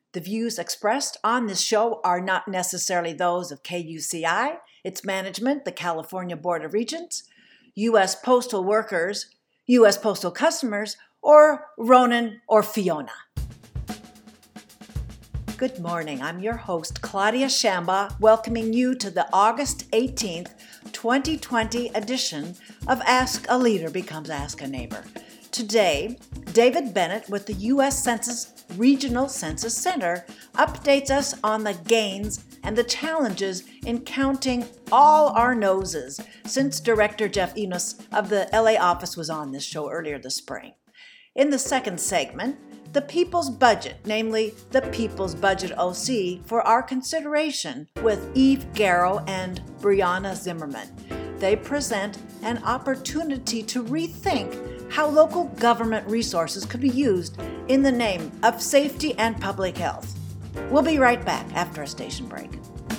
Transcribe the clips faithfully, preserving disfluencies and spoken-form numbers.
The views expressed on this show are not necessarily those of K U C I, its management, the California Board of Regents, U S Postal Workers, U S Postal Customers, or Ronan or Fiona. Good morning. I'm your host, Claudia Shamba, welcoming you to the August eighteenth, twenty twenty edition of Ask a Leader Becomes Ask a Neighbor. Today, David Bennett with the U S Census Regional Census Center updates us on the gains and the challenges in counting all our noses since Director Jeff Enos of the L A office was on this show earlier this spring. In the second segment, the People's Budget, namely the People's Budget O C, for our consideration with Eve Garrow and Brianna Zimmerman. They present an opportunity to rethink how local government resources could be used in the name of safety and public health. We'll be right back after a station break.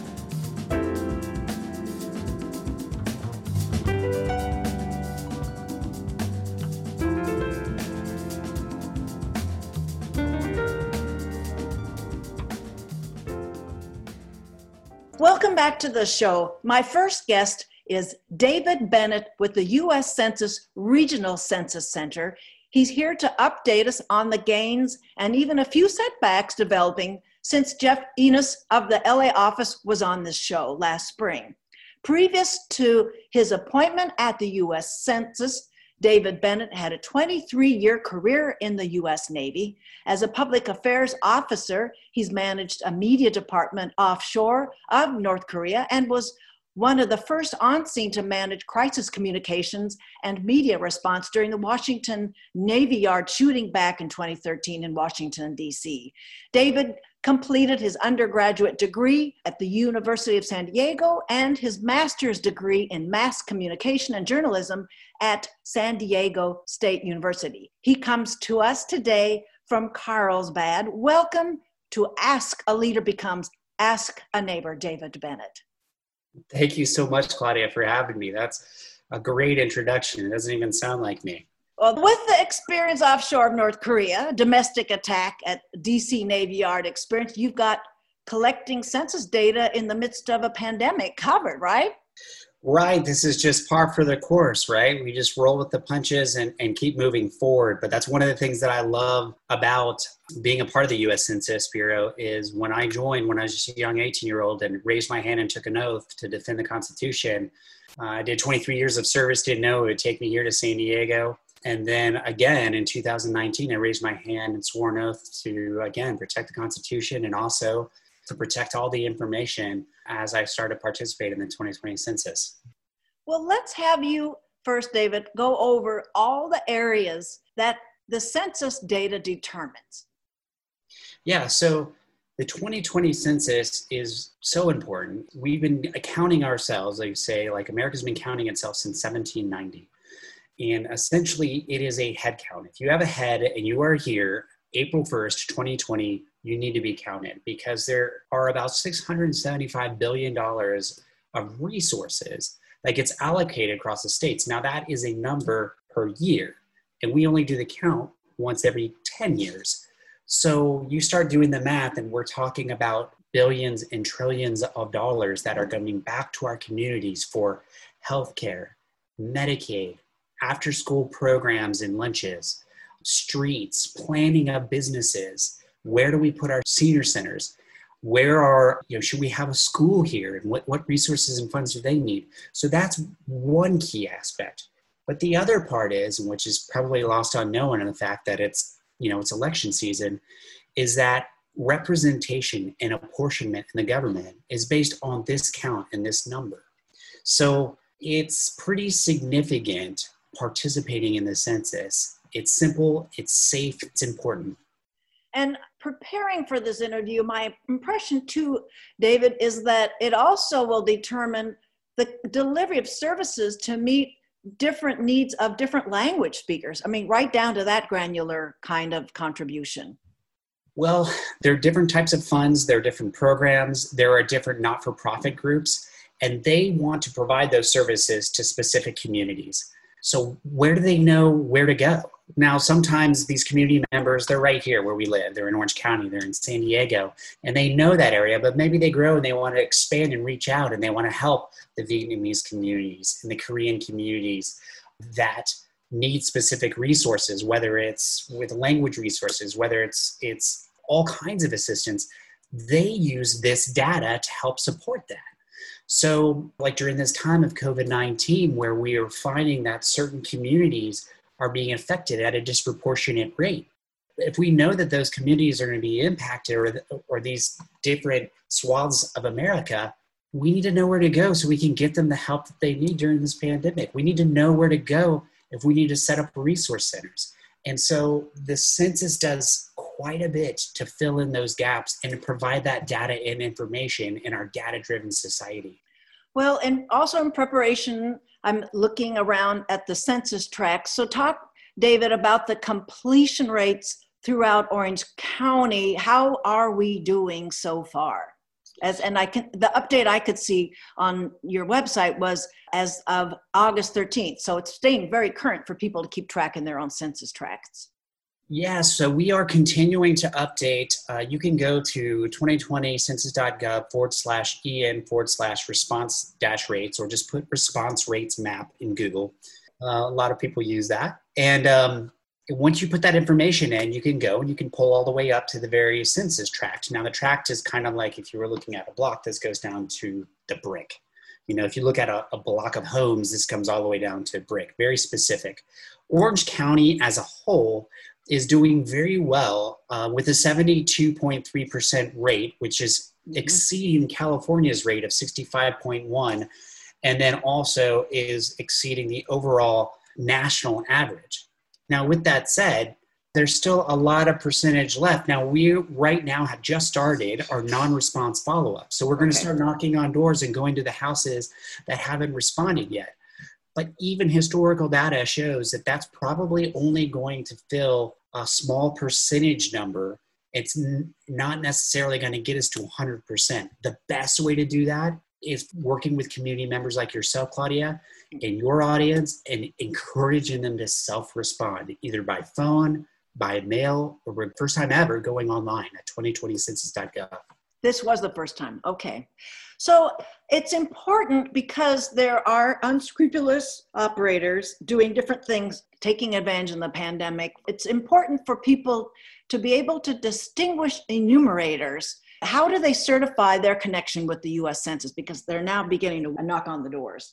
Welcome back to the show. My first guest is David Bennett with the U S Census Regional Census Center. He's here to update us on the gains and even a few setbacks developing since Jeff Enos of the L A office was on this show last spring. Previous to his appointment at the U S Census, David Bennett had a twenty-three-year career in the U S Navy. As a public affairs officer, he's managed a media department offshore of North Korea and was one of the first on scene to manage crisis communications and media response during the Washington Navy Yard shooting back in twenty thirteen in Washington, D C. David completed his undergraduate degree at the University of San Diego and his master's degree in mass communication and journalism at San Diego State University. He comes to us today from Carlsbad. Welcome to Ask a Leader Becomes Ask a Neighbor, David Bennett. Thank you so much, Claudia, for having me. That's a great introduction. It doesn't even sound like me. Well, with the experience offshore of North Korea, domestic attack at D C Navy Yard experience, you've got collecting census data in the midst of a pandemic covered, right? Right. This is just par for the course, right? We just roll with the punches and, and keep moving forward. But that's one of the things that I love about being a part of the U S Census Bureau is when I joined, when I was just a young eighteen-year-old and raised my hand and took an oath to defend the Constitution. Uh, I did twenty-three years of service, didn't know it would take me here to San Diego. And then again, in two thousand nineteen, I raised my hand and swore an oath to, again, protect the Constitution and also to protect all the information as I started participating in the twenty twenty census. Well, let's have you first, David, go over all the areas that the census data determines. Yeah, so the twenty twenty census is so important. We've been counting ourselves, like you say, like America's been counting itself since seventeen ninety. And essentially, it is a head count. If you have a head and you are here April first, twenty twenty, you need to be counted because there are about six hundred seventy-five billion dollars of resources that gets allocated across the states. Now, that is a number per year, and we only do the count once every ten years. So you start doing the math, and we're talking about billions and trillions of dollars that are coming back to our communities for healthcare, Medicaid, after-school programs and lunches, streets, planning of businesses. Where do we put our senior centers? Where are, you know, should we have a school here? And what, what resources and funds do they need? So that's one key aspect. But the other part is, and which is probably lost on no one in the fact that it's, you know, it's election season, is that representation and apportionment in the government is based on this count and this number. So it's pretty significant participating in the census. It's simple, it's safe, it's important. And preparing for this interview, my impression too, David, is that it also will determine the delivery of services to meet different needs of different language speakers. I mean, right down to that granular kind of contribution. Well, there are different types of funds, there are different programs, there are different not-for-profit groups, and they want to provide those services to specific communities. So where do they know where to go? Now, sometimes these community members, they're right here where we live. They're in Orange County, they're in San Diego, and they know that area, but maybe they grow and they want to expand and reach out and they want to help the Vietnamese communities and the Korean communities that need specific resources, whether it's with language resources, whether it's it's all kinds of assistance. They use this data to help support that. So like during this time of COVID nineteen, where we are finding that certain communities are being affected at a disproportionate rate, if we know that those communities are going to be impacted, or, or these different swaths of America, we need to know where to go so we can get them the help that they need during this pandemic. We need to know where to go if we need to set up resource centers. And so the census does quite a bit to fill in those gaps and to provide that data and information in our data-driven society. Well, and also in preparation, I'm looking around at the census tracts. So talk, David, about the completion rates throughout Orange County. How are we doing so far? As, and I can, the update I could see on your website was as of August thirteenth. So it's staying very current for people to keep track in their own census tracts. Yeah, so we are continuing to update. Uh, you can go to twenty twenty census.gov forward slash en forward slash response dash rates, or just put response rates map in Google. Uh, a lot of people use that. And um, once you put that information in, you can go and you can pull all the way up to the very census tract. Now the tract is kind of like if you were looking at a block, this goes down to the brick. You know, if you look at a, a block of homes, this comes all the way down to brick, very specific. Orange County as a whole is doing very well uh, with a seventy-two point three percent rate, which is exceeding California's rate of sixty-five point one, and then also is exceeding the overall national average. Now, with that said, there's still a lot of percentage left. Now, we right now have just started our non-response follow-up. So we're going to Okay. start knocking on doors and going to the houses that haven't responded yet. But even historical data shows that that's probably only going to fill a small percentage number. It's n- not necessarily going to get us to one hundred percent. The best way to do that is working with community members like yourself, Claudia, and your audience, and encouraging them to self-respond, either by phone, by mail, or for the first time ever going online at twenty twenty census dot gov. This was the first time. Okay. So it's important because there are unscrupulous operators doing different things, taking advantage in the pandemic. It's important for people to be able to distinguish enumerators. How do they certify their connection with the U S Census? Because they're now beginning to knock on the doors.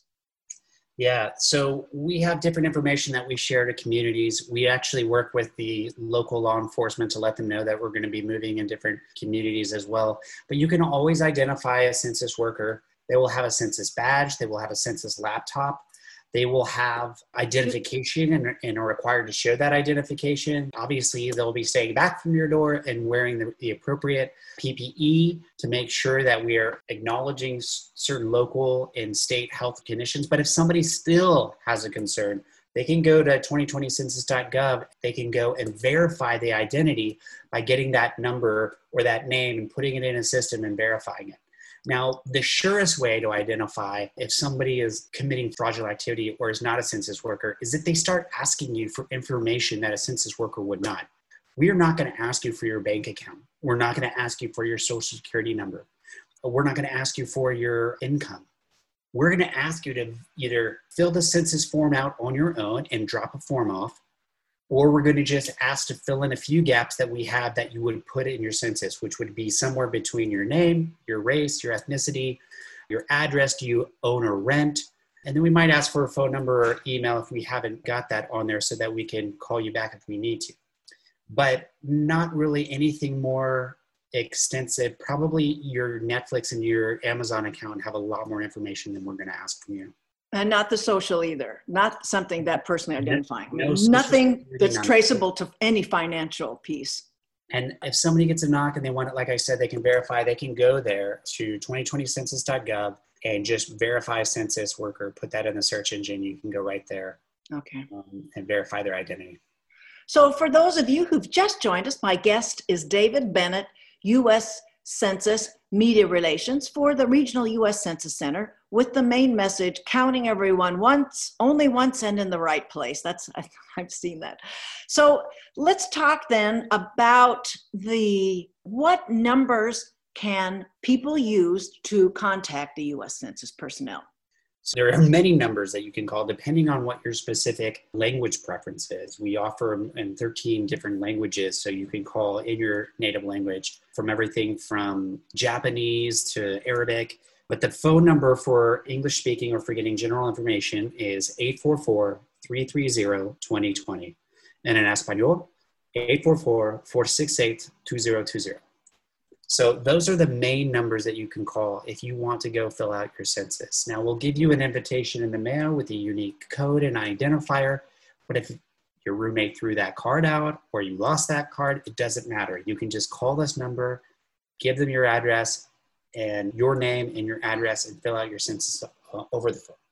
Yeah, so we have different information that we share to communities. We actually work with the local law enforcement to let them know that we're going to be moving in different communities as well. But you can always identify a census worker. They will have a census badge. They will have a census laptop. They will have identification and, and are required to show that identification. Obviously, they'll be staying back from your door and wearing the, the appropriate P P E to make sure that we are acknowledging s- certain local and state health conditions. But if somebody still has a concern, they can go to twenty twenty census dot gov. They can go and verify the identity by getting that number or that name and putting it in a system and verifying it. Now, the surest way to identify if somebody is committing fraudulent activity or is not a census worker is if they start asking you for information that a census worker would not. We are not going to ask you for your bank account. We're not going to ask you for your social security number. We're not going to ask you for your income. We're going to ask you to either fill the census form out on your own and drop a form off, or we're going to just ask to fill in a few gaps that we have that you would put in your census, which would be somewhere between your name, your race, your ethnicity, your address, do you own or rent? And then we might ask for a phone number or email if we haven't got that on there so that we can call you back if we need to. But not really anything more extensive. Probably your Netflix and your Amazon account have a lot more information than we're going to ask from you. And not the social either, not something that personally identifying. No Nothing that's none. traceable to any financial piece. And if somebody gets a knock and they want it, like I said, they can verify, they can go there to twenty twenty census dot gov and just verify census worker, put that in the search engine. You can go right there Okay. um, and verify their identity. So for those of you who've just joined us, my guest is David Bennett, U S Census Media Relations for the Regional U S Census Center with the main message, counting everyone once, only once and in the right place. That's, I've seen that. So let's talk then about the, what numbers can people use to contact the U S Census personnel? So there are many numbers that you can call depending on what your specific language preference is. We offer them in thirteen different languages, so you can call in your native language from everything from Japanese to Arabic. But the phone number for English speaking or for getting general information is eight four four, three three zero, two zero two zero. And in Espanol, eight four four, four six eight, two zero two zero. So those are the main numbers that you can call if you want to go fill out your census. Now, we'll give you an invitation in the mail with a unique code and identifier, but if your roommate threw that card out or you lost that card, it doesn't matter. You can just call this number, give them your address and your name and your address and fill out your census over the phone.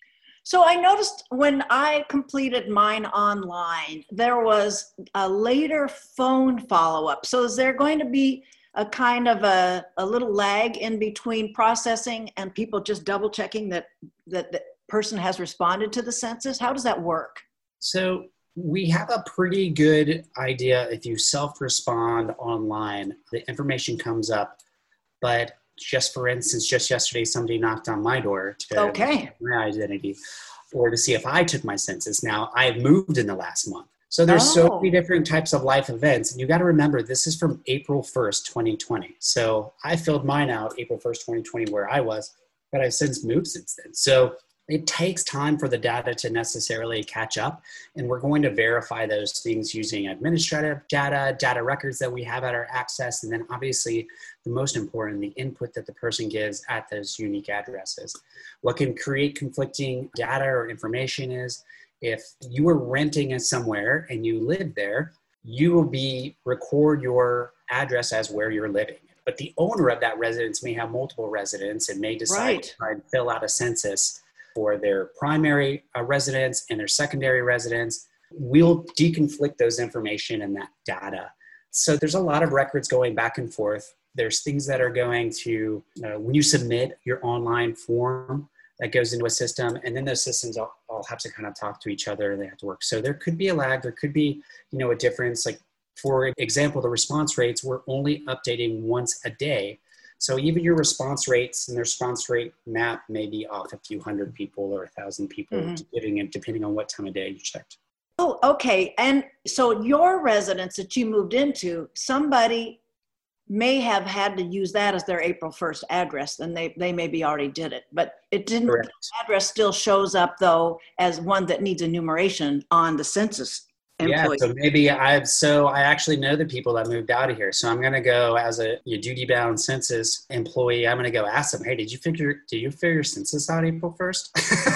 So I noticed when I completed mine online, there was a later phone follow-up. So is there going to be a kind of a, a little lag in between processing and people just double checking that, that the person has responded to the census? How does that work? So we have a pretty good idea if you self-respond online, the information comes up, but just for instance, just yesterday, somebody knocked on my door to okay. check my identity or to see if I took my census. Now, I've moved in the last month. So there's oh. so many different types of life events. And you got to remember, this is from April first, twenty twenty. So I filled mine out April first, twenty twenty, where I was, but I've since moved since then. So it takes time for the data to necessarily catch up. And we're going to verify those things using administrative data, data records that we have at our access. And then obviously the most important, the input that the person gives at those unique addresses. What can create conflicting data or information is, if you were renting somewhere and you live there, you will be record your address as where you're living. But the owner of that residence may have multiple residents and may decide right. to try and fill out a census for their primary uh, residence and their secondary residence. We'll deconflict those information and that data. So there's a lot of records going back and forth. There's things that are going to, uh, when you submit your online form, that goes into a system, and then those systems all, all have to kind of talk to each other and they have to work. So there could be a lag, there could be, you know, a difference. Like for example, the response rates, we're only updating once a day. So even your response rates and the response rate map may be off a few hundred people or a thousand people, mm-hmm. depending, depending on what time of day you checked. Oh, okay. And so your residence that you moved into, somebody may have had to use that as their April first address, and they, they maybe already did it, but it didn't, Correct. The address still shows up though as one that needs enumeration on the census employee. Yeah, so maybe I've, so I actually know the people that moved out of here. So I'm going to go as a duty bound census employee. I'm going to go ask them, hey, did you figure, did you figure your census out April first?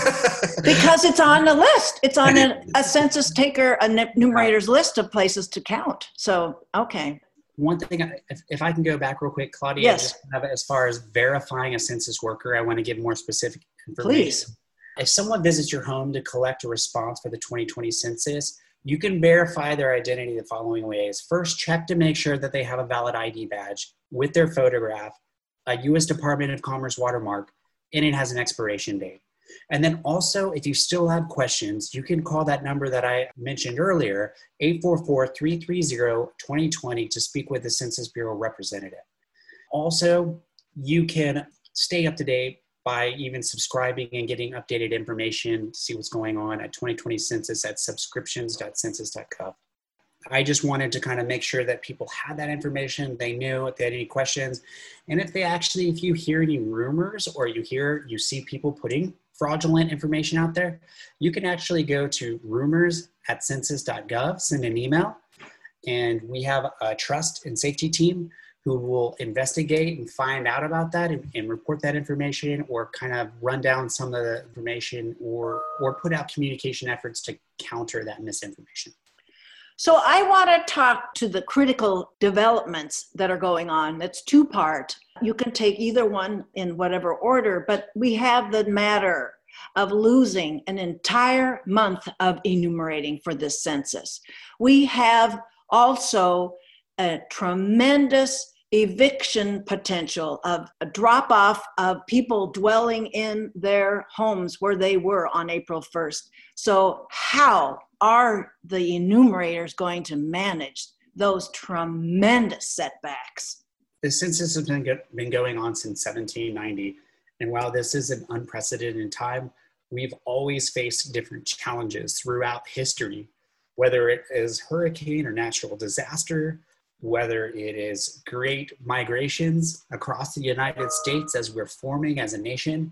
Because it's on the list. It's on a, a census taker, a numerator's list of places to count. So, okay. One thing, if, if I can go back real quick, Claudia, yes. just have it as far as verifying a census worker, I want to give more specific information. Please. If someone visits your home to collect a response for the twenty twenty census, you can verify their identity the following ways. First, check to make sure that they have a valid I D badge with their photograph, a U S Department of Commerce watermark, and it has an expiration date. And then also, if you still have questions, you can call that number that I mentioned earlier, eight four four, three three zero, two zero two zero, to speak with the Census Bureau representative. Also, you can stay up to date by even subscribing and getting updated information to see what's going on at twenty twenty Census at subscriptions dot census dot gov. I just wanted to kind of make sure that people had that information, they knew if they had any questions. And if they actually, if you hear any rumors or you hear, you see people putting fraudulent information out there, you can actually go to rumors at census dot gov, send an email, and we have a trust and safety team who will investigate and find out about that and, and report that information, or kind of run down some of the information, or, or put out communication efforts to counter that misinformation. So I want to talk to the critical developments that are going on. It's two-part. You can take either one in whatever order, but we have the matter of losing an entire month of enumerating for this census. We have also a tremendous eviction potential, of a drop off of people dwelling in their homes where they were on April first. So how are the enumerators going to manage those tremendous setbacks? The census has been, go- been going on since seventeen ninety. And while this is an unprecedented time, we've always faced different challenges throughout history, whether it is hurricane or natural disaster, whether it is great migrations across the United States as we're forming as a nation.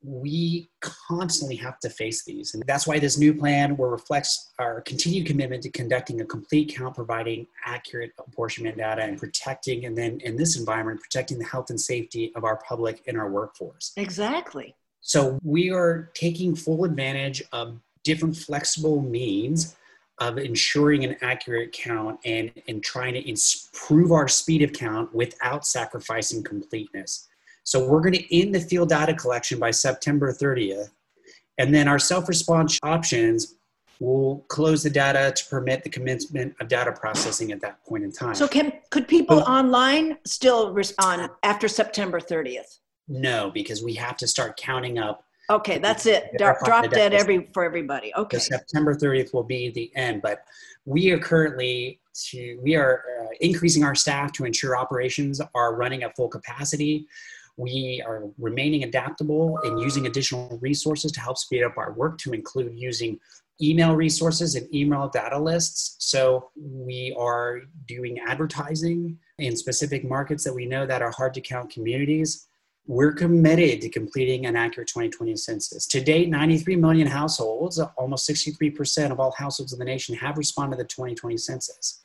We constantly have to face these. And that's why this new plan will reflect our continued commitment to conducting a complete count, providing accurate apportionment data, and protecting, and then in this environment, protecting the health and safety of our public and our workforce. Exactly. So we are taking full advantage of different flexible means of ensuring an accurate count and, and trying to improve our speed of count without sacrificing completeness. So we're going to end the field data collection by September thirtieth, and then our self-response options will close the data to permit the commencement of data processing at that point in time. So can could people but, online still respond after September thirtieth? No, because we have to start counting up. Okay, that's it. Drop, drop dead every for everybody. Okay. So September thirtieth will be the end, but we are currently to we are uh, increasing our staff to ensure operations are running at full capacity. We are remaining adaptable and using additional resources to help speed up our work, to include using email resources and email data lists. So we are doing advertising in specific markets that we know that are hard to count communities. We're committed to completing an accurate twenty twenty census. To date, ninety-three million households, almost sixty-three percent of all households in the nation, have responded to the twenty twenty census.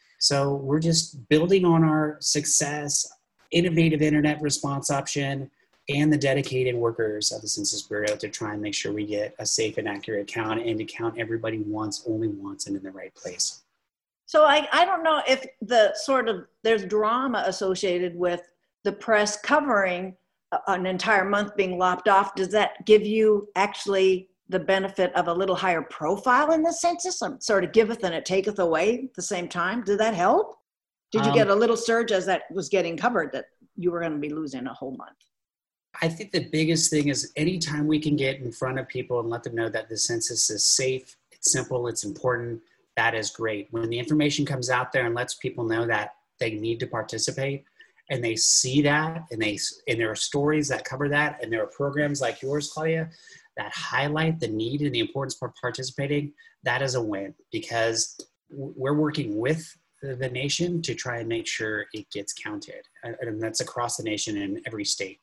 So we're just building on our success, innovative internet response option, and the dedicated workers of the Census Bureau to try and make sure we get a safe and accurate count and to count everybody once, only once, and in the right place. So I, I don't know if the sort of, there's drama associated with the press covering an entire month being lopped off. Does that give you actually the benefit of a little higher profile in the census? Um, sort of giveth and it taketh away at the same time. Did that help? Did you um, get a little surge as that was getting covered that you were going to be losing a whole month? I think the biggest thing is anytime we can get in front of people and let them know that the census is safe, it's simple, it's important, that is great. When the information comes out there and lets people know that they need to participate, and they see that, and they and there are stories that cover that, and there are programs like yours, Claudia, that highlight the need and the importance of participating, that is a win, because we're working with the nation to try and make sure it gets counted. And that's across the nation in every state.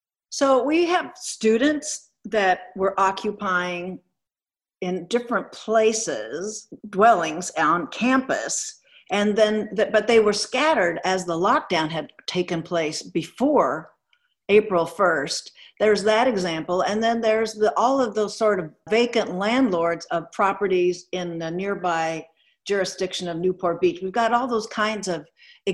So we have students that were occupying in different places, dwellings on campus, and then, the, but they were scattered as the lockdown had taken place before April first. There's that example. And then there's the, all of those sort of vacant landlords of properties in the nearby jurisdiction of Newport Beach. We've got all those kinds of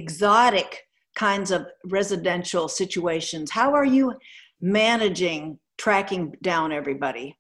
exotic kinds of residential situations. How are you managing tracking down everybody?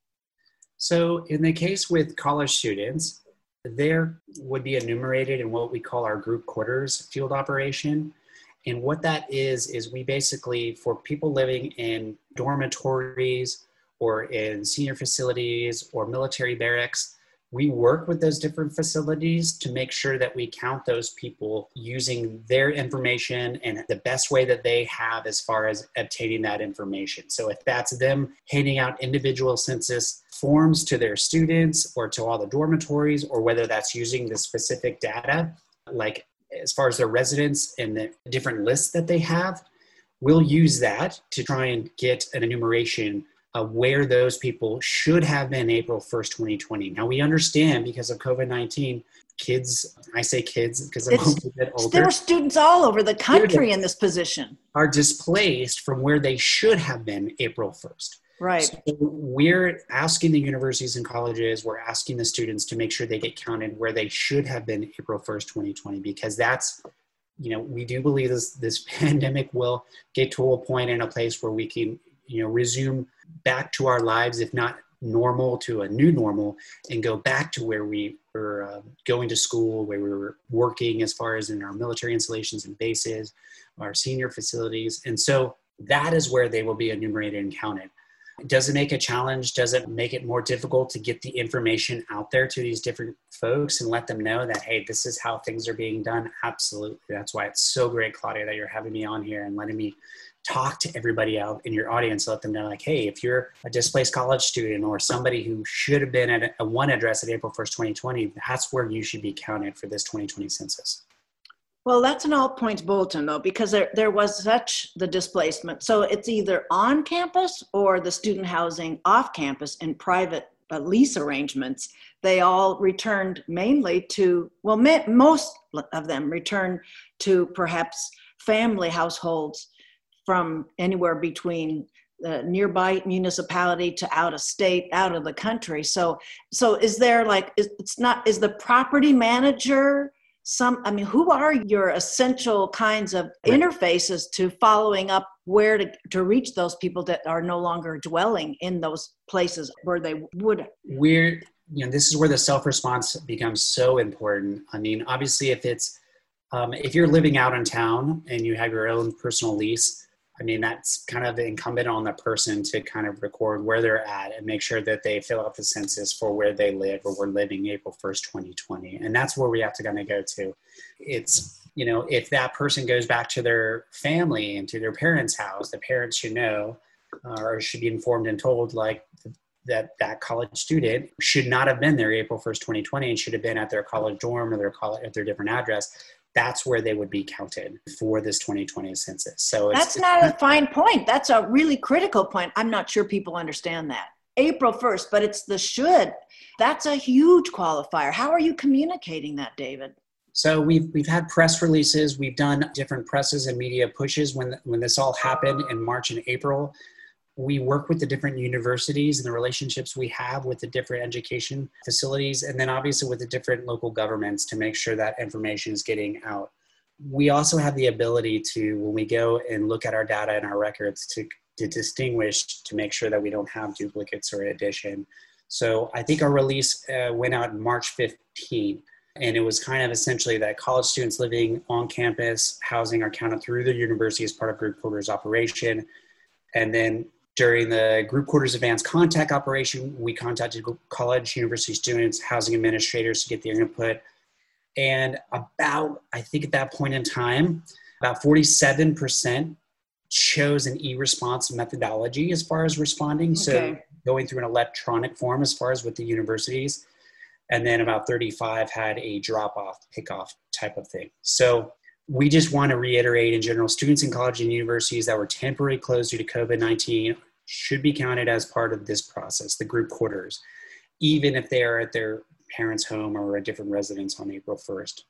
So in the case with college students, there would be enumerated in what we call our group quarters field operation. And what that is, is we basically, for people living in dormitories or in senior facilities or military barracks, we work with those different facilities to make sure that we count those people using their information and the best way that they have as far as obtaining that information. So if that's them handing out individual census forms to their students or to all the dormitories, or whether that's using the specific data, like as far as their residents and the different lists that they have, we'll use that to try and get an enumeration of where those people should have been April first, twenty twenty. Now we understand because of COVID nineteen, kids, I say kids because I'm a bit older. There are students all over the country in this position. Are displaced from where they should have been April first. Right. So we're asking the universities and colleges, we're asking the students to make sure they get counted where they should have been April first, twenty twenty, because that's, you know, we do believe this, this pandemic will get to a point in a place where we can, you know, resume back to our lives, if not normal, to a new normal, and go back to where we were uh, going to school, where we were working as far as in our military installations and bases, our senior facilities. And so that is where they will be enumerated and counted. Does it make a challenge? Does it make it more difficult to get the information out there to these different folks and let them know that, hey, this is how things are being done? Absolutely. That's why it's so great, Claudia, that you're having me on here and letting me talk to everybody out in your audience, let them know, like, hey, if you're a displaced college student or somebody who should have been at a one address at April first, twenty twenty, that's where you should be counted for this twenty twenty census. Well, that's an all points bulletin, though, because there, there was such the displacement. So it's either on campus or the student housing off campus in private uh, lease arrangements. They all returned mainly to, well, ma- most of them returned to perhaps family households from anywhere between the nearby municipality to out of state, out of the country. So, so is there like, is, it's not, is the property manager some, I mean, who are your essential kinds of interfaces to following up where to, to reach those people that are no longer dwelling in those places where they would? We're, you know, this is where the self-response becomes so important. I mean, obviously if it's, um, if you're living out in town and you have your own personal lease, I mean, that's kind of incumbent on the person to kind of record where they're at and make sure that they fill out the census for where they live or were living April first, twenty twenty. And that's where we have to kind of go to. It's, you know, if that person goes back to their family and to their parents' house, the parents should know uh, or should be informed and told, like, that that college student should not have been there April first, twenty twenty and should have been at their college dorm or their college at their different address. That's where they would be counted for this twenty twenty census. So it's, that's not a fine point. That's a really critical point. I'm not sure people understand that. April first, but it's the should. That's a huge qualifier. How are you communicating that, David? So we've we've had press releases. We've done different presses and media pushes when when this all happened in March and April. We work with the different universities and the relationships we have with the different education facilities, and then obviously with the different local governments to make sure that information is getting out. We also have the ability to, when we go and look at our data and our records, to, to distinguish, to make sure that we don't have duplicates or addition. So I think our release uh, went out March fifteenth, and it was kind of essentially that college students living on campus housing are counted through the university as part of group quarters operation. And then during the group quarters advanced contact operation, we contacted college, university students, housing administrators to get their input. And about, I think at that point in time, about forty-seven percent chose an e-response methodology as far as responding. Okay. So going through an electronic form as far as with the universities. And then about thirty-five had a drop-off, pick-off type of thing. So we just want to reiterate in general, students in college and universities that were temporarily closed due to COVID nineteen should be counted as part of this process, the group quarters, even if they are at their parents' home or a different residence on April first.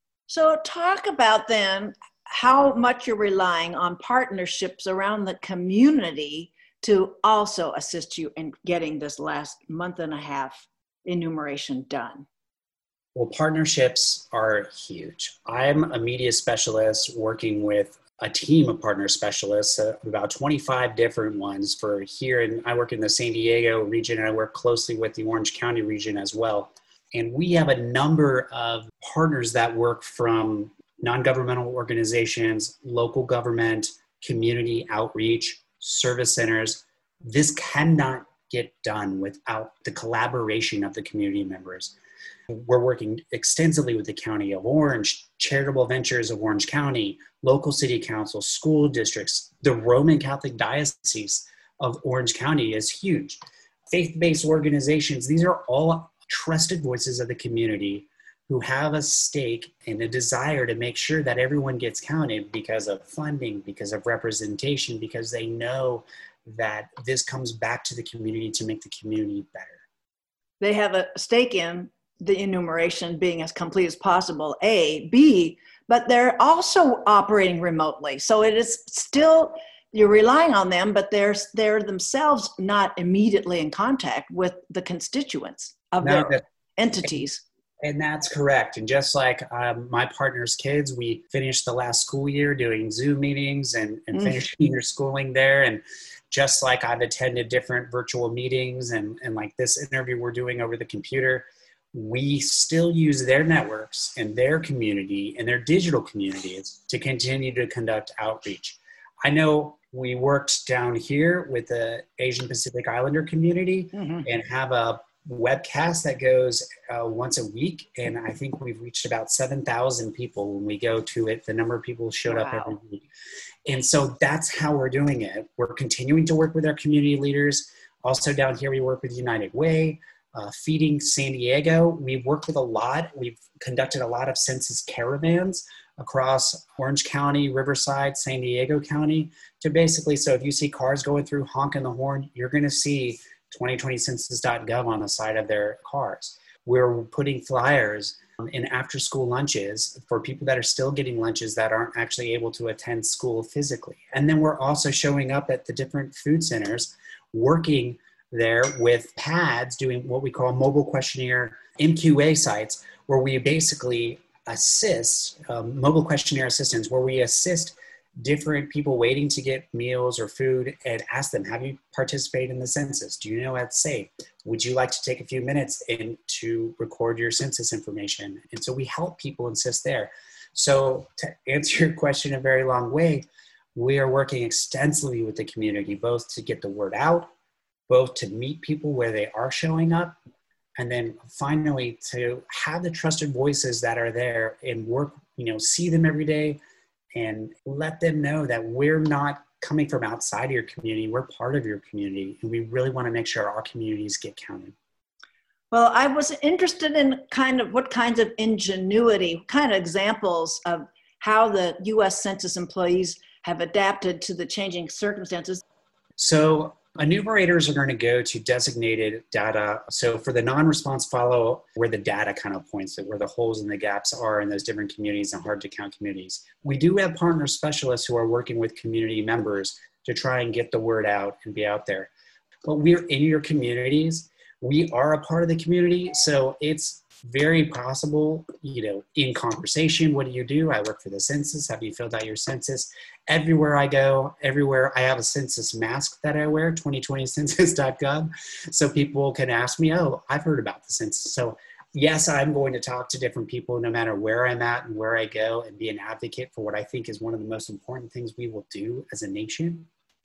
So talk about then how much you're relying on partnerships around the community to also assist you in getting this last month and a half enumeration done. Well, partnerships are huge. I'm a media specialist working with a team of partner specialists, uh, about twenty-five different ones for here. And I work in the San Diego region, and I work closely with the Orange County region as well. And we have a number of partners that work from non-governmental organizations, local government, community outreach, service centers. This cannot get done without the collaboration of the community members. We're working extensively with the County of Orange, Charitable Ventures of Orange County, local city council, school districts. The Roman Catholic Diocese of Orange County is huge. Faith-based organizations, these are all trusted voices of the community who have a stake and a desire to make sure that everyone gets counted because of funding, because of representation, because they know that this comes back to the community to make the community better. They have a stake in the enumeration being as complete as possible, A. B, but they're also operating remotely. So it is still, you're relying on them, but they're, they're themselves not immediately in contact with the constituents of no, their that, entities. And that's correct. And just like um, my partner's kids, we finished the last school year doing Zoom meetings and, and mm. finishing their schooling there. And just like I've attended different virtual meetings and, and like this interview we're doing over the computer, we still use their networks and their community and their digital communities to continue to conduct outreach. I know we worked down here with the Asian Pacific Islander community mm-hmm. and have a webcast that goes uh, once a week. And I think we've reached about seven thousand people when we go to it. The number of people showed wow. up every week. And so that's how we're doing it. We're continuing to work with our community leaders. Also down here, we work with United Way. Uh, Feeding San Diego, we've worked with a lot. We've conducted a lot of census caravans across Orange County, Riverside, San Diego County to basically, so if you see cars going through honking the horn, you're going to see twenty twenty census dot gov on the side of their cars. We're putting flyers in after school lunches for people that are still getting lunches that aren't actually able to attend school physically. And then we're also showing up at the different food centers working there with pads, doing what we call mobile questionnaire M Q A sites, where we basically assist, um, mobile questionnaire assistance, where we assist different people waiting to get meals or food and ask them, have you participated in the census? Do you know it's safe? Would you like to take a few minutes in to record your census information? And so we help people assist there. So to answer your question in a very long way, we are working extensively with the community, both to get the word out, both to meet people where they are showing up, and then finally to have the trusted voices that are there and work, you know, see them every day and let them know that we're not coming from outside of your community, we're part of your community, and we really want to make sure our communities get counted. Well, I was interested in kind of what kinds of ingenuity, what kind of examples of how the U S Census employees have adapted to the changing circumstances. So enumerators are going to go to designated data. So for the non-response follow, where the data kind of points to where the holes and the gaps are in those different communities and hard to count communities. We do have partner specialists who are working with community members to try and get the word out and be out there. But we're in your communities. We are a part of the community. So it's very possible, you know, in conversation, what do you do? I work for the census. Have you filled out your census? Everywhere I go, everywhere I have a census mask that I wear, twenty twenty census dot gov. So people can ask me, oh, I've heard about the census. So yes, I'm going to talk to different people no matter where I'm at and where I go and be an advocate for what I think is one of the most important things we will do as a nation.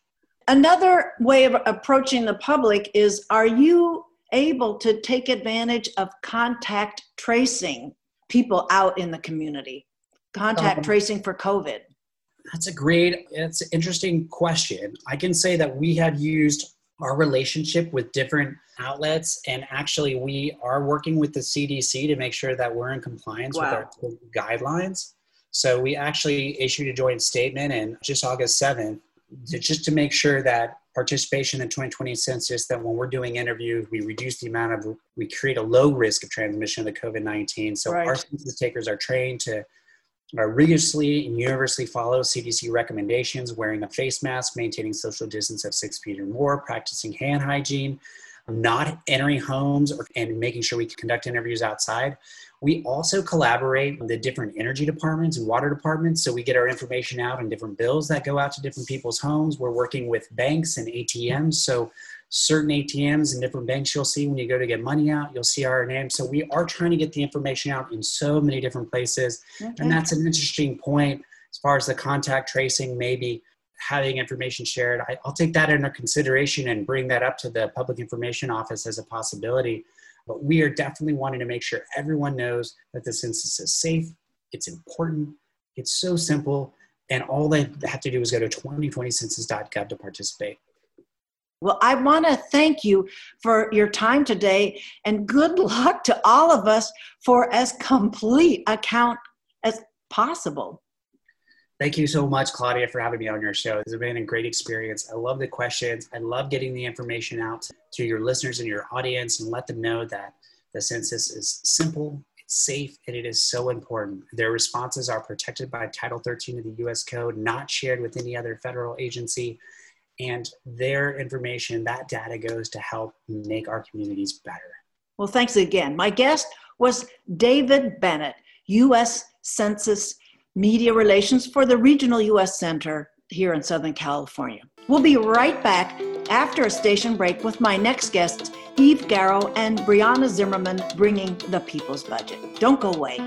Another way of approaching the public is, are you able to take advantage of contact tracing people out in the community, contact um, tracing for COVID? That's a great, it's an interesting question. I can say that we have used our relationship with different outlets, and actually we are working with the C D C to make sure that we're in compliance wow. with our guidelines. So we actually issued a joint statement in just August seventh to, just to make sure that participation in the twenty twenty census, that when we're doing interviews, we reduce the amount of, we create a low risk of transmission of the COVID nineteen. So right. our census takers are trained to are rigorously and universally follow C D C recommendations, wearing a face mask, maintaining social distance of six feet or more, practicing hand hygiene, not entering homes, or, and making sure we can conduct interviews outside. We also collaborate with the different energy departments and water departments, so we get our information out in different bills that go out to different people's homes. We're working with banks and A T Ms, so certain A T Ms and different banks you'll see when you go to get money out, you'll see our name. So we are trying to get the information out in so many different places. Okay. And that's an interesting point as far as the contact tracing, maybe having information shared. I, I'll take that into consideration and bring that up to the Public Information Office as a possibility. But we are definitely wanting to make sure everyone knows that the census is safe, it's important, it's so simple, and all they have to do is go to twenty twenty census dot gov to participate. Well, I want to thank you for your time today, and good luck to all of us for as complete a count as possible. Thank you so much, Claudia, for having me on your show. It's been a great experience. I love the questions. I love getting the information out to your listeners and your audience and let them know that the census is simple, it's safe, and it is so important. Their responses are protected by Title thirteen of the U S Code, not shared with any other federal agency. And their information, that data goes to help make our communities better. Well, thanks again. My guest was David Bennett, U S Census Media Relations for the Regional U S Center here in Southern California. We'll be right back after a station break with my next guest, Eve Garrow and Brianna Zimmerman bringing the People's Budget. Don't go away.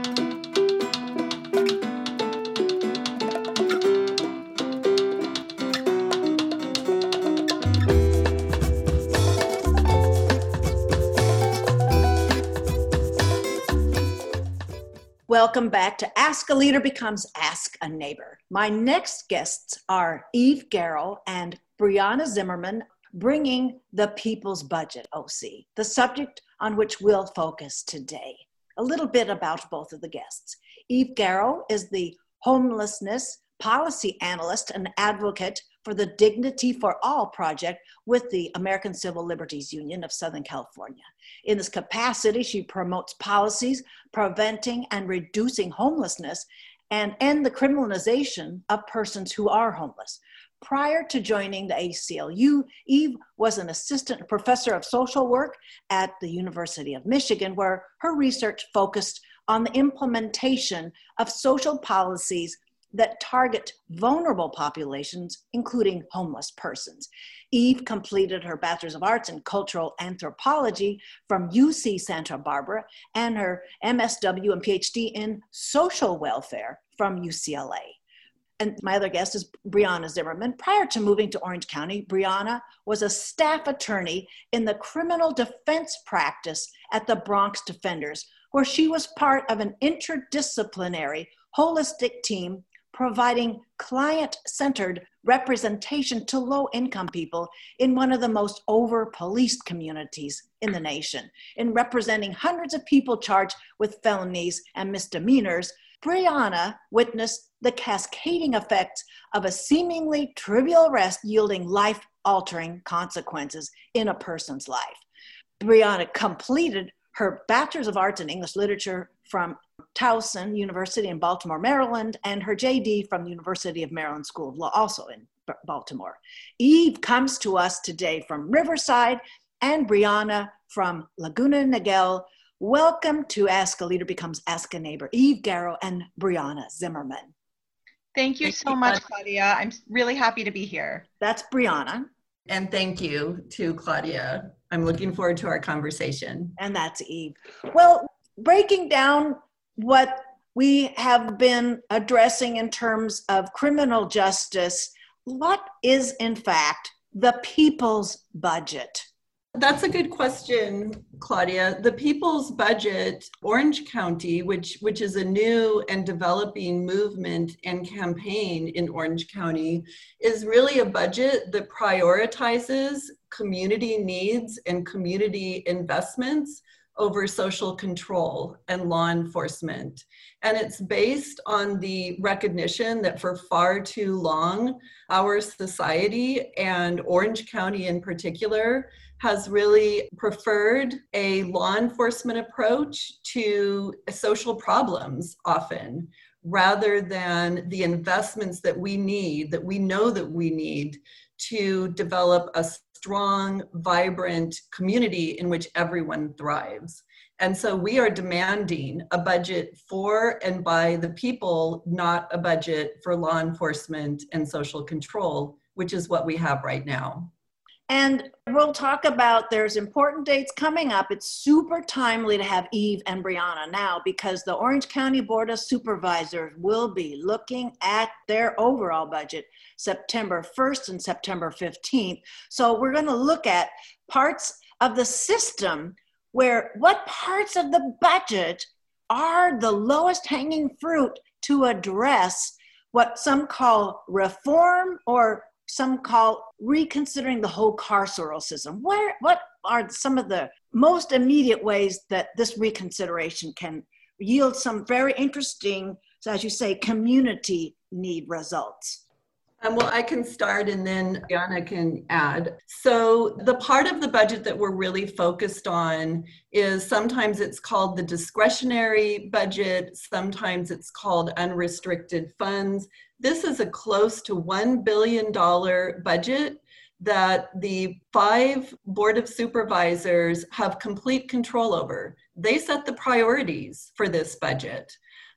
Welcome back to Ask a Leader Becomes Ask a Neighbor. My next guests are Eve Garrow and Brianna Zimmerman, bringing the People's Budget, O C, the subject on which we'll focus today. A little bit about both of the guests. Eve Garrow is the homelessness policy analyst and advocate for the Dignity for All project with the American Civil Liberties Union of Southern California. In this capacity, she promotes policies preventing and reducing homelessness and end the criminalization of persons who are homeless. Prior to joining the A C L U, Eve was an assistant professor of social work at the University of Michigan, where her research focused on the implementation of social policies that target vulnerable populations, including homeless persons. Eve completed her Bachelor's of Arts in Cultural Anthropology from U C Santa Barbara and her M S W and P H D in Social Welfare from U C L A. And my other guest is Brianna Zimmerman. Prior to moving to Orange County, Brianna was a staff attorney in the criminal defense practice at the Bronx Defenders, where she was part of an interdisciplinary, holistic team providing client-centered representation to low-income people in one of the most over-policed communities in the nation. In representing hundreds of people charged with felonies and misdemeanors, Brianna witnessed the cascading effects of a seemingly trivial arrest yielding life-altering consequences in a person's life. Brianna completed her Bachelor's of Arts in English Literature from Towson University in Baltimore, Maryland, and her J D from the University of Maryland School of Law, also in B- Baltimore. Eve comes to us today from Riverside and Brianna from Laguna Niguel. Welcome to Ask a Leader Becomes Ask a Neighbor, Eve Garrow and Brianna Zimmerman. Thank you so much, Claudia. I'm really happy to be here. That's Brianna. And thank you to Claudia. I'm looking forward to our conversation. And that's Eve. Well, breaking down what we have been addressing in terms of criminal justice, what is in fact the people's budget? That's a good question, Claudia. The People's Budget, Orange County, which, which is a new and developing movement and campaign in Orange County, is really a budget that prioritizes community needs and community investments over social control and law enforcement. And it's based on the recognition that for far too long, our society and Orange County in particular has really preferred a law enforcement approach to social problems often, rather than the investments that we need, that we know that we need to develop a strong, vibrant community in which everyone thrives. And so we are demanding a budget for and by the people, not a budget for law enforcement and social control, which is what we have right now. And we'll talk about, there's important dates coming up. It's super timely to have Eve and Brianna now because the Orange County Board of Supervisors will be looking at their overall budget September first and September fifteenth. So we're going to look at parts of the system where what parts of the budget are the lowest hanging fruit to address what some call reform or some call reconsidering the whole carceral system. Where, what are some of the most immediate ways that this reconsideration can yield some very interesting, so as you say, community need results? Um, well, I can start and then Brianna can add. So the part of the budget that we're really focused on is sometimes it's called the discretionary budget, sometimes it's called unrestricted funds. This is a close to one billion dollars budget that the five Board of Supervisors have complete control over. They set the priorities for this budget.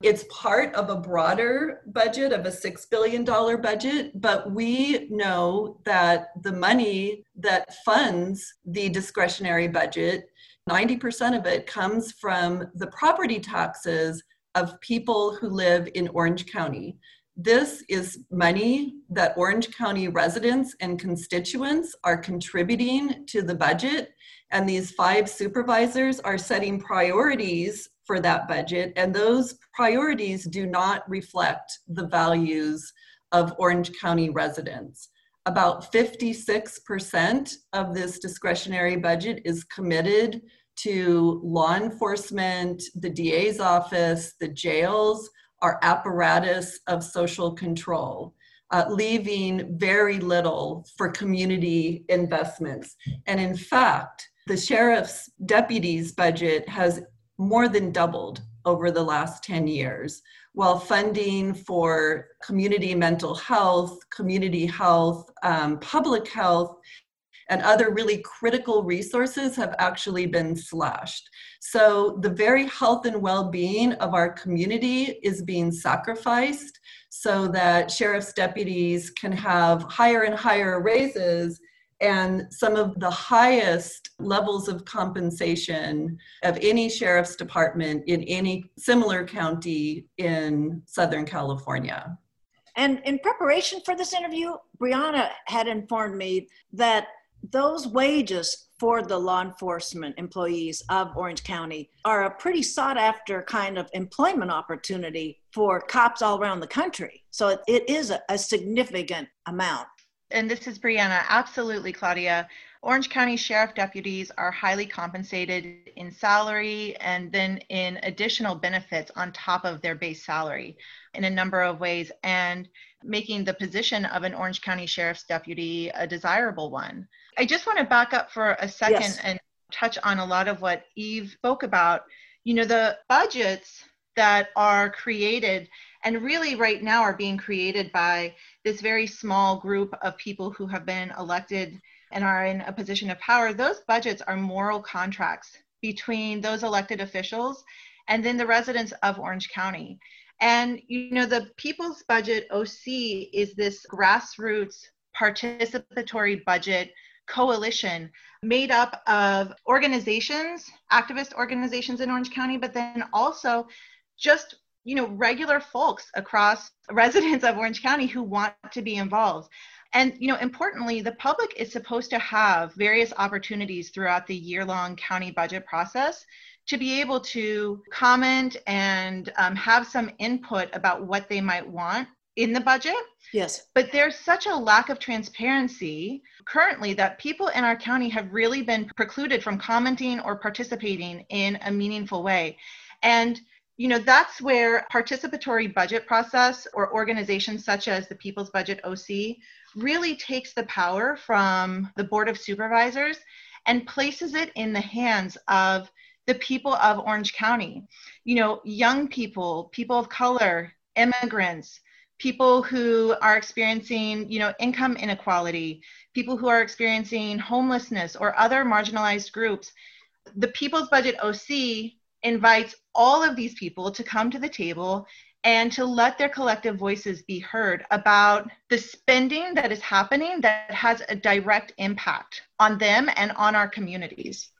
It's part of a broader budget of a six billion dollars budget, but we know that the money that funds the discretionary budget, ninety percent of it comes from the property taxes of people who live in Orange County. This is money that Orange County residents and constituents are contributing to the budget, and these five supervisors are setting priorities for that budget, and those priorities do not reflect the values of Orange County residents. About fifty-six percent of this discretionary budget is committed to law enforcement, the D A's office, the jails, our apparatus of social control, uh, leaving very little for community investments. And in fact, the sheriff's deputies budget has more than doubled over the last ten years, while funding for community mental health, community health, um, public health, and other really critical resources have actually been slashed. So the very health and well-being of our community is being sacrificed so that sheriff's deputies can have higher and higher raises and some of the highest levels of compensation of any sheriff's department in any similar county in Southern California. And in preparation for this interview, Brianna had informed me that those wages for the law enforcement employees of Orange County are a pretty sought after kind of employment opportunity for cops all around the country. So it, it is a, a significant amount. And this is Brianna. Absolutely, Claudia. Orange County Sheriff deputies are highly compensated in salary and then in additional benefits on top of their base salary in a number of ways, and making the position of an Orange County Sheriff's deputy a desirable one. I just want to back up for a second yes. and touch on a lot of what Eve spoke about. You know, the budgets that are created and really right now are being created by this very small group of people who have been elected and are in a position of power. Those budgets are moral contracts between those elected officials and then the residents of Orange County. And, you know, the People's Budget O C is this grassroots participatory budget coalition made up of organizations, activist organizations in Orange County, but then also just, you know, regular folks across residents of Orange County who want to be involved. And, you know, importantly, the public is supposed to have various opportunities throughout the year-long county budget process to be able to comment and um, have some input about what they might want in the budget. Yes. But there's such a lack of transparency currently that people in our county have really been precluded from commenting or participating in a meaningful way. And you know, that's where participatory budget process or organizations such as the People's Budget O C really takes the power from the Board of Supervisors and places it in the hands of the people of Orange County. You know, young people, people of color, immigrants, people who are experiencing, you know, income inequality, people who are experiencing homelessness or other marginalized groups. The People's Budget O C invites all of these people to come to the table and to let their collective voices be heard about the spending that is happening that has a direct impact on them and on our communities.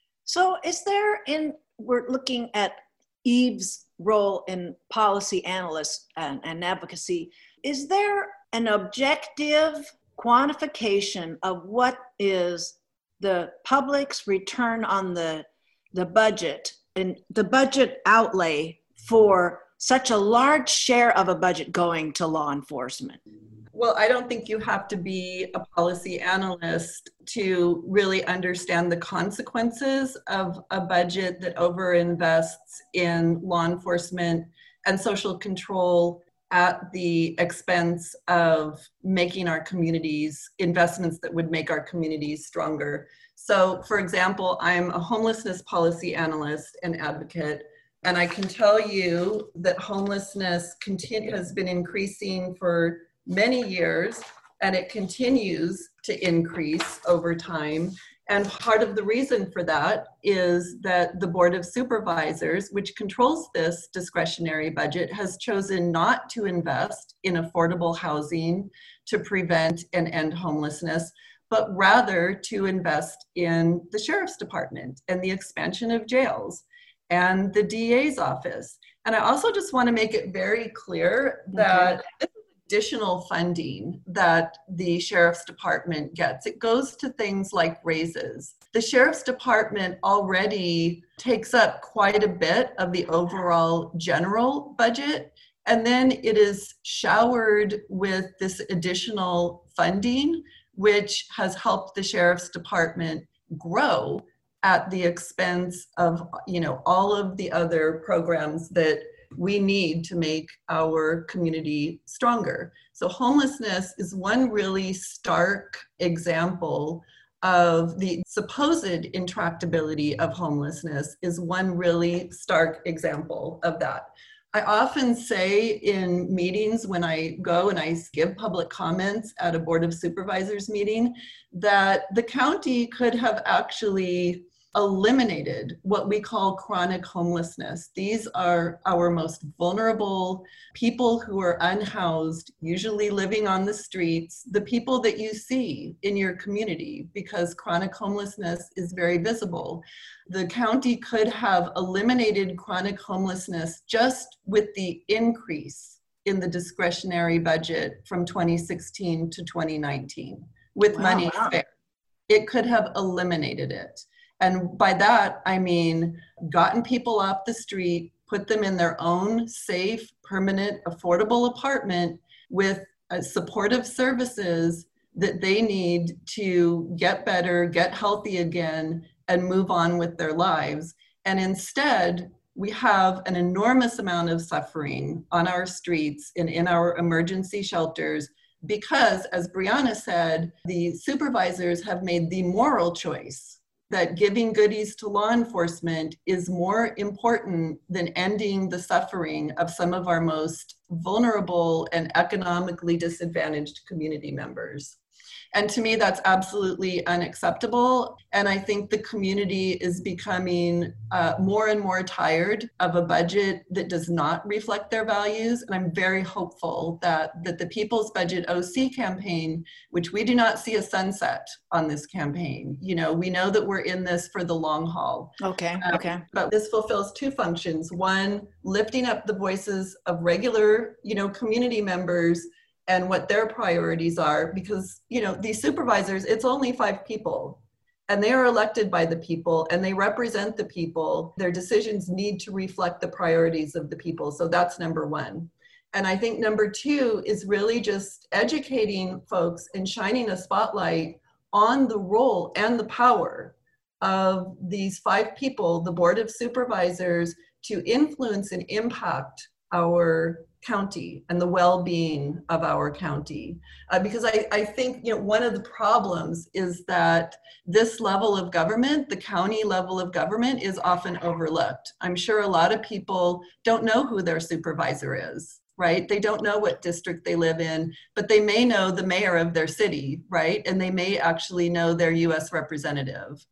So is there, in, we're looking at Eve's role in policy analyst and, and advocacy, is there an objective quantification of what is the public's return on the, the budget and the budget outlay for such a large share of a budget going to law enforcement? Well, I don't think you have to be a policy analyst to really understand the consequences of a budget that overinvests in law enforcement and social control at the expense of making our communities investments that would make our communities stronger. So, for example, I'm a homelessness policy analyst and advocate, and I can tell you that homelessness continue, has been increasing for many years, and it continues to increase over time. And part of the reason for that is that the Board of Supervisors, which controls this discretionary budget, has chosen not to invest in affordable housing to prevent and end homelessness, but rather to invest in the Sheriff's Department and the expansion of jails and the D A's office. And I also just want to make it very clear that okay. this is additional funding that the Sheriff's Department gets. It goes to things like raises. The Sheriff's Department already takes up quite a bit of the overall general budget, and then it is showered with this additional funding, which has helped the Sheriff's Department grow at the expense of, you know, all of the other programs that we need to make our community stronger. So homelessness is one really stark example of the supposed intractability of homelessness, is one really stark example of that. I often say in meetings when I go and I give public comments at a Board of Supervisors meeting that the county could have actually eliminated what we call chronic homelessness. These are our most vulnerable people who are unhoused, usually living on the streets, the people that you see in your community, because chronic homelessness is very visible. The county could have eliminated chronic homelessness just with the increase in the discretionary budget from twenty sixteen to twenty nineteen with wow, money wow. spare. It could have eliminated it. And by that, I mean, gotten people off the street, put them in their own safe, permanent, affordable apartment with uh, supportive services that they need to get better, get healthy again, and move on with their lives. And instead, we have an enormous amount of suffering on our streets and in our emergency shelters because, as Brianna said, the supervisors have made the moral choice that giving goodies to law enforcement is more important than ending the suffering of some of our most vulnerable and economically disadvantaged community members. And to me, that's absolutely unacceptable. And I think the community is becoming uh, more and more tired of a budget that does not reflect their values. And I'm very hopeful that, that the People's Budget O C campaign, which we do not see a sunset on this campaign, you know, we know that we're in this for the long haul. Okay, um, okay. But this fulfills two functions. One, lifting up the voices of regular, you know, community members and what their priorities are, because, you know, these supervisors, it's only five people and they are elected by the people and they represent the people. Their decisions need to reflect the priorities of the people. So that's number one. And I think number two is really just educating folks and shining a spotlight on the role and the power of these five people, the Board of Supervisors, to influence and impact our county and the well-being of our county. Uh, because I, I think, you know, one of the problems is that this level of government, the county level of government, is often overlooked. I'm sure a lot of people don't know who their supervisor is, right? They don't know what district they live in, but they may know the mayor of their city, right? And they may actually know their U S representative.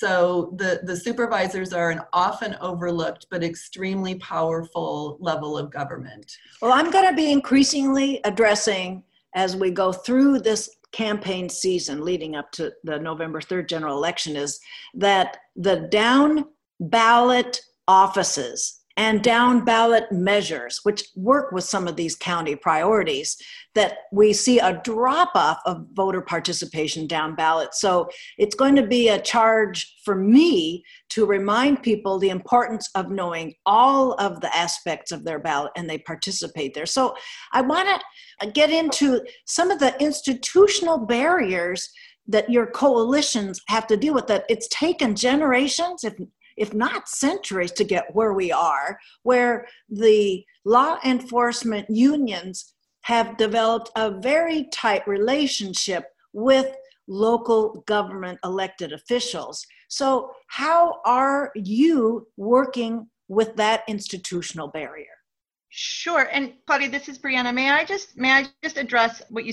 So the, the supervisors are an often overlooked but extremely powerful level of government. Well, I'm going to be increasingly addressing, as we go through this campaign season leading up to the November third general election, is that the down ballot offices and down ballot measures, which work with some of these county priorities, that we see a drop off of voter participation down ballot. So it's going to be a charge for me to remind people the importance of knowing all of the aspects of their ballot and they participate there. So I want to get into some of the institutional barriers that your coalitions have to deal with, that it's taken generations, if if not centuries, to get where we are, where the law enforcement unions have developed a very tight relationship with local government elected officials. So how are you working with that institutional barrier? Sure. And Claudia, this is Brianna. May I just may I just address what you said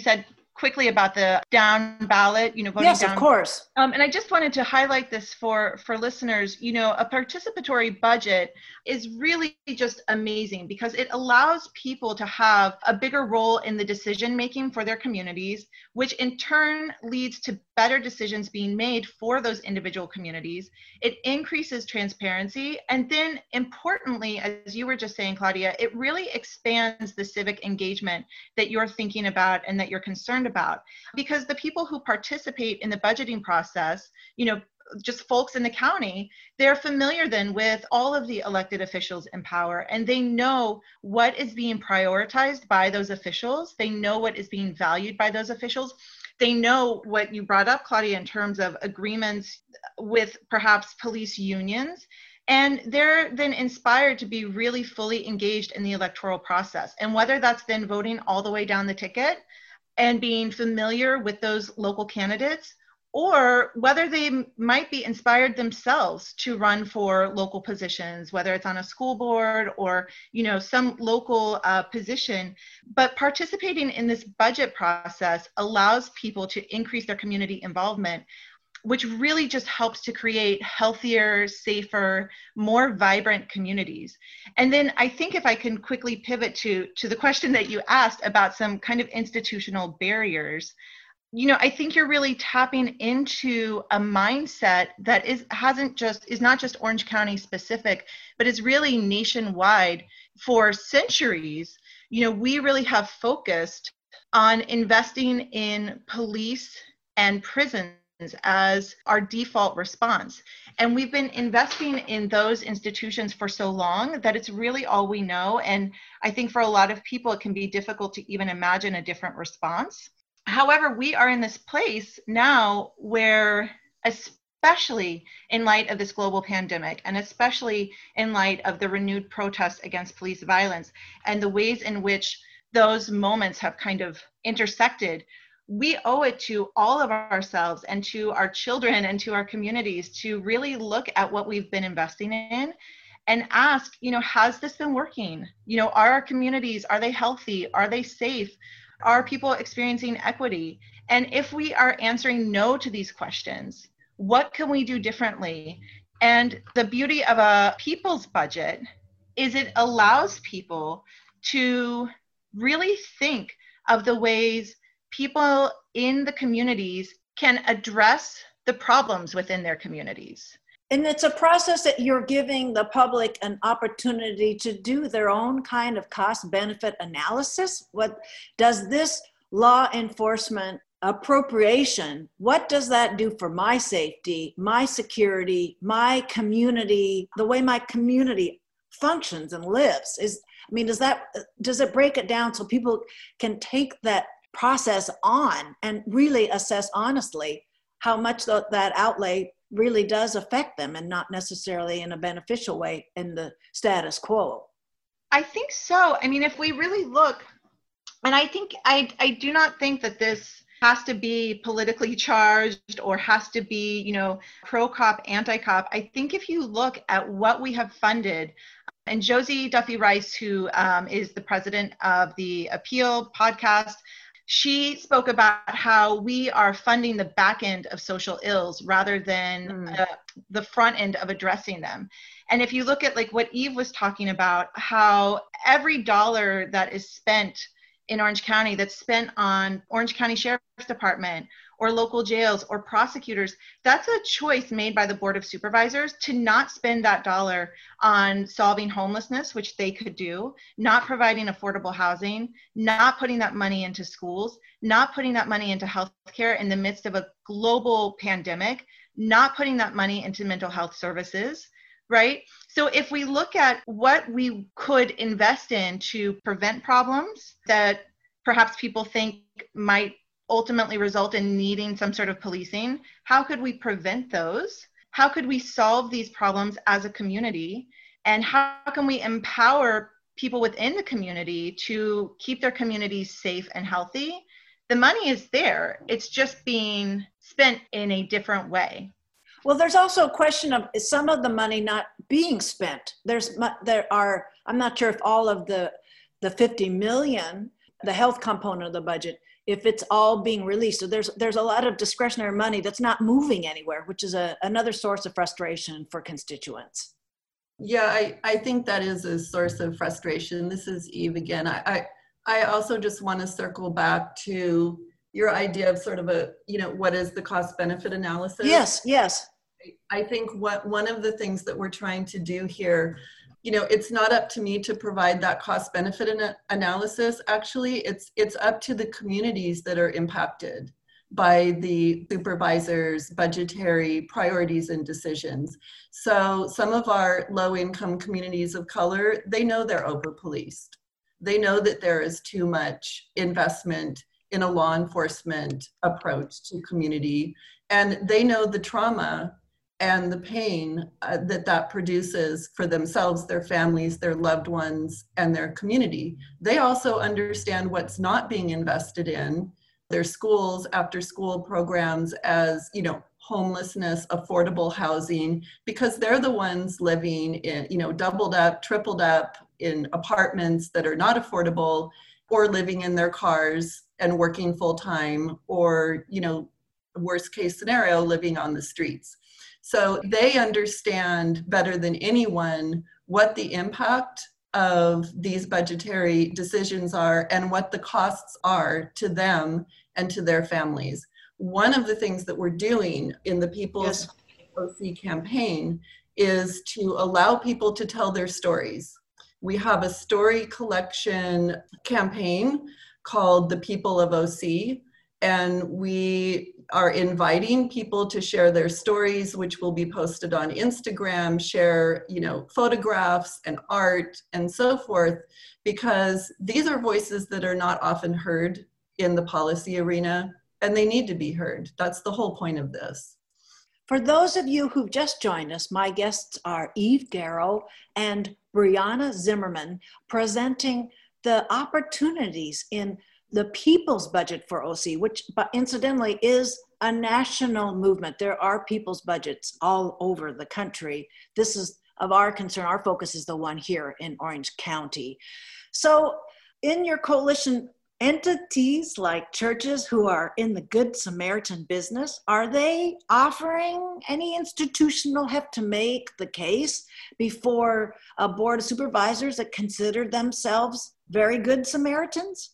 quickly about the down ballot, you know, voting yes, down. of course. Um, and I just wanted to highlight this for, for listeners. You know, a participatory budget is really just amazing because it allows people to have a bigger role in the decision making for their communities, which in turn leads to better decisions being made for those individual communities. It increases transparency. And then importantly, as you were just saying, Claudia, it really expands the civic engagement that you're thinking about and that you're concerned about. Because the people who participate in the budgeting process, you know, just folks in the county, they're familiar then with all of the elected officials in power, and they know what is being prioritized by those officials. They know what is being valued by those officials. They know what you brought up, Claudia, in terms of agreements with perhaps police unions. And they're then inspired to be really fully engaged in the electoral process. And whether that's then voting all the way down the ticket and being familiar with those local candidates, or whether they might be inspired themselves to run for local positions, whether it's on a school board or, you know, some local uh, position. But participating in this budget process allows people to increase their community involvement, which really just helps to create healthier, safer, more vibrant communities. And then I think if I can quickly pivot to, to the question that you asked about some kind of institutional barriers, you know, I think you're really tapping into a mindset that is hasn't just is not just Orange County specific, but is really nationwide. For centuries, you know, we really have focused on investing in police and prisons as our default response. And we've been investing in those institutions for so long that it's really all we know. And I think for a lot of people, it can be difficult to even imagine a different response. However, we are in this place now where, especially in light of this global pandemic, and especially in light of the renewed protests against police violence and the ways in which those moments have kind of intersected, we owe it to all of ourselves and to our children and to our communities to really look at what we've been investing in and ask, you know, has this been working? You know, are our communities, are they healthy? Are they safe? Are people experiencing equity? And if we are answering no to these questions, what can we do differently? And the beauty of a people's budget is it allows people to really think of the ways people in the communities can address the problems within their communities. And it's a process that you're giving the public an opportunity to do their own kind of cost-benefit analysis. What does this law enforcement appropriation, what does that do for my safety, my security, my community, the way my community functions and lives? Is, I mean, does that, does it break it down so people can take that process on and really assess honestly how much th- that outlay really does affect them and not necessarily in a beneficial way in the status quo? I think so. I mean, if we really look, and I think, I, I do not think that this has to be politically charged or has to be, you know, pro-cop, anti-cop. I think if you look at what we have funded, and Josie Duffy Rice, who um, is the president of the Appeal podcast, she spoke about how we are funding the back end of social ills rather than mm. uh, the front end of addressing them. And if you look at like what Eve was talking about, how every dollar that is spent in Orange County that's spent on Orange County Sheriff's Department or local jails or prosecutors, that's a choice made by the Board of Supervisors to not spend that dollar on solving homelessness, which they could do, not providing affordable housing, not putting that money into schools, not putting that money into healthcare in the midst of a global pandemic, not putting that money into mental health services, right? So if we look at what we could invest in to prevent problems that perhaps people think might ultimately result in needing some sort of policing, how could we prevent those? How could we solve these problems as a community? And how can we empower people within the community to keep their communities safe and healthy? The money is there. It's just being spent in a different way. Well, there's also a question of some of the money not being spent. There's, there are, I'm not sure if all of the, the fifty million, the health component of the budget, if it's all being released. So there's there's a lot of discretionary money that's not moving anywhere, which is a, another source of frustration for constituents. Yeah, I, I think that is a source of frustration. This is Eve again. I, I, I also just want to circle back to your idea of sort of a, you know, what is the cost benefit analysis? Yes, yes. I think what one of the things that we're trying to do here, you know, it's not up to me to provide that cost benefit ana- analysis. Actually, it's it's up to the communities that are impacted by the supervisor's budgetary priorities and decisions. So some of our low-income communities of color, they know they're over-policed. They know that there is too much investment in a law enforcement approach to community, and they know the trauma and the pain uh, that that produces for themselves, their families, their loved ones, and their community. They also understand what's not being invested in, their schools, after school programs, as, you know, homelessness, affordable housing, because they're the ones living in, you know, doubled up, tripled up in apartments that are not affordable, or living in their cars and working full time, or, you know, worst case scenario, living on the streets. So they understand better than anyone what the impact of these budgetary decisions are and what the costs are to them and to their families. One of the things that we're doing in the People's yes. O C campaign is to allow people to tell their stories. We have a story collection campaign called The People of O C, and we are inviting people to share their stories, which will be posted on Instagram, share, you know, photographs and art and so forth, because these are voices that are not often heard in the policy arena, and they need to be heard. That's the whole point of this. For those of you who've just joined us, my guests are Eve Darrow and Brianna Zimmerman, presenting the opportunities in the people's budget for O C, which but incidentally is a national movement. There are people's budgets all over the country. This is of our concern. Our focus is the one here in Orange County. So in your coalition, entities like churches who are in the Good Samaritan business, are they offering any institutional heft to make the case before a board of supervisors that consider themselves very good Samaritans?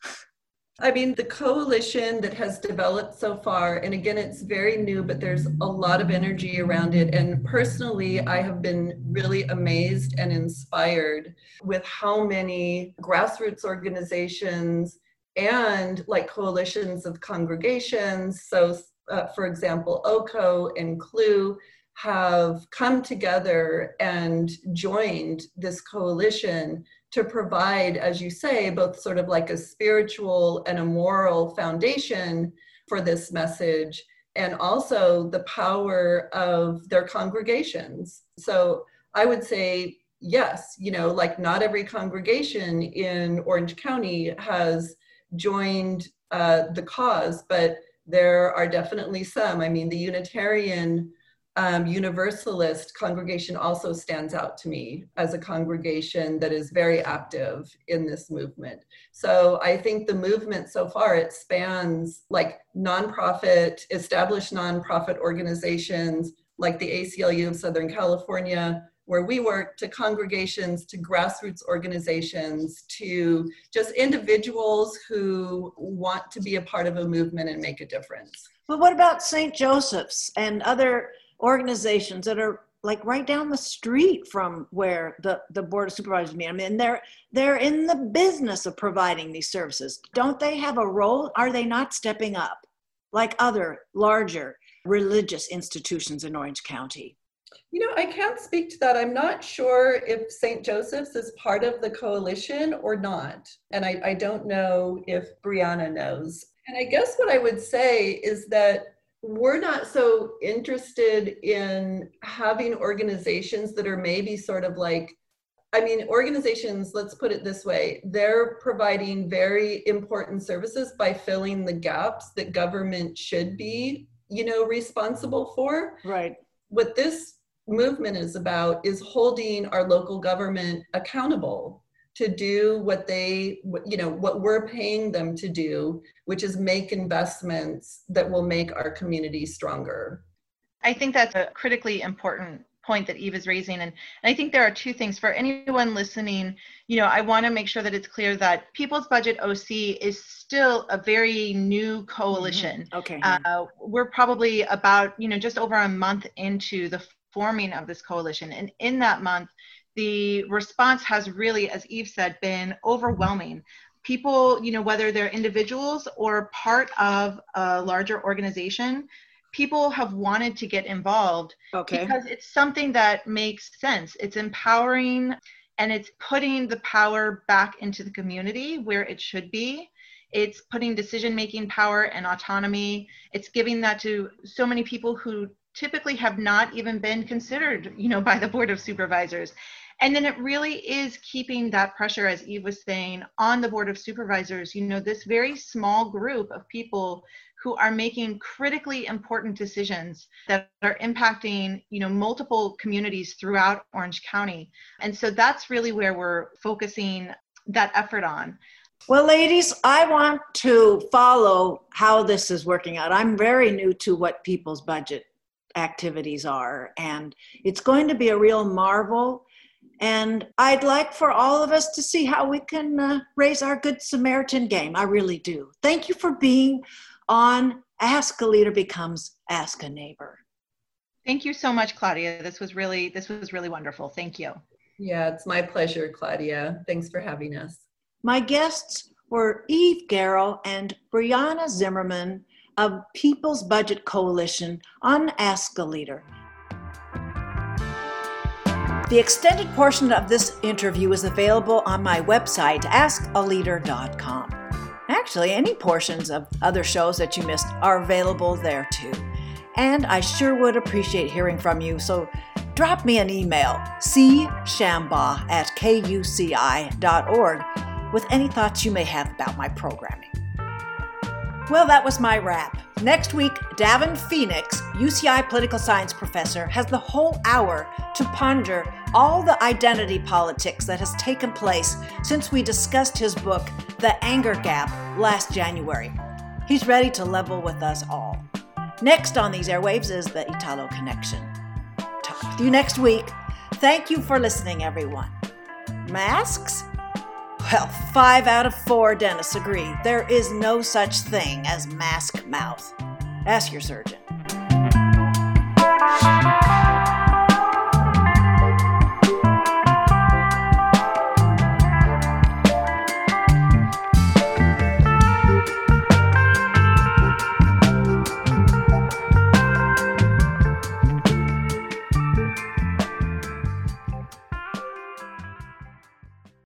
I mean, the coalition that has developed so far, and again, it's very new, but there's a lot of energy around it. And personally, I have been really amazed and inspired with how many grassroots organizations and like coalitions of congregations. So, uh, for example, O C O and C L U have come together and joined this coalition to provide, as you say, both sort of like a spiritual and a moral foundation for this message, and also the power of their congregations. So I would say, yes, you know, like not every congregation in Orange County has joined uh, the cause, but there are definitely some. I mean, the Unitarian Um, Universalist congregation also stands out to me as a congregation that is very active in this movement. So I think the movement so far, it spans like nonprofit, established nonprofit organizations like the A C L U of Southern California, where we work, to congregations, to grassroots organizations, to just individuals who want to be a part of a movement and make a difference. Well, what about Saint Joseph's and other organizations that are like right down the street from where the, the Board of Supervisors meet? I mean, they're, they're in the business of providing these services. Don't they have a role? Are they not stepping up like other larger religious institutions in Orange County? You know, I can't speak to that. I'm not sure if Saint Joseph's is part of the coalition or not. And I, I don't know if Brianna knows. And I guess what I would say is that we're not so interested in having organizations that are maybe sort of like, I mean, organizations, let's put it this way, they're providing very important services by filling the gaps that government should be, you know, responsible for. Right. What this movement is about is holding our local government accountable to do what they, you know, what we're paying them to do, which is make investments that will make our community stronger. I think that's a critically important point that Eve is raising. And, and I think there are two things for anyone listening. You know, I want to make sure that it's clear that People's Budget O C is still a very new coalition. Mm-hmm. Okay. Uh, we're probably about, you know, just over a month into the forming of this coalition. And in that month, the response has really, as Eve said, been overwhelming. People, you know, whether they're individuals or part of a larger organization, people have wanted to get involved okay. because it's something that makes sense. It's empowering, and it's putting the power back into the community where it should be. It's putting decision-making power and autonomy. It's giving that to so many people who typically have not even been considered, you know, by the Board of Supervisors. And then it really is keeping that pressure, as Eve was saying, on the Board of Supervisors, you know, this very small group of people who are making critically important decisions that are impacting, you know, multiple communities throughout Orange County. And so that's really where we're focusing that effort on. Well, ladies, I want to follow how this is working out. I'm very new to what People's Budget activities are, and it's going to be a real marvel. And I'd like for all of us to see how we can uh, raise our Good Samaritan game. I really do. Thank you for being on Ask a Leader Becomes Ask a Neighbor. Thank you so much, Claudia. This was really, this was really wonderful. Thank you. Yeah, it's my pleasure, Claudia. Thanks for having us. My guests were Eve Garrell and Brianna Zimmerman of People's Budget Coalition on Ask a Leader. The extended portion of this interview is available on my website, ask a leader dot com. Actually, any portions of other shows that you missed are available there too. And I sure would appreciate hearing from you, so drop me an email, c shambaugh at k u c i dot org, with any thoughts you may have about my programming. Well, that was my wrap. Next week, Davin Phoenix, U C I political science professor, has the whole hour to ponder all the identity politics that has taken place since we discussed his book, The Anger Gap, last January. He's ready to level with us all. Next on these airwaves is the Italo Connection. Talk with you next week. Thank you for listening, everyone. Masks? Well, five out of four dentists agree there is no such thing as mask mouth. Ask your surgeon.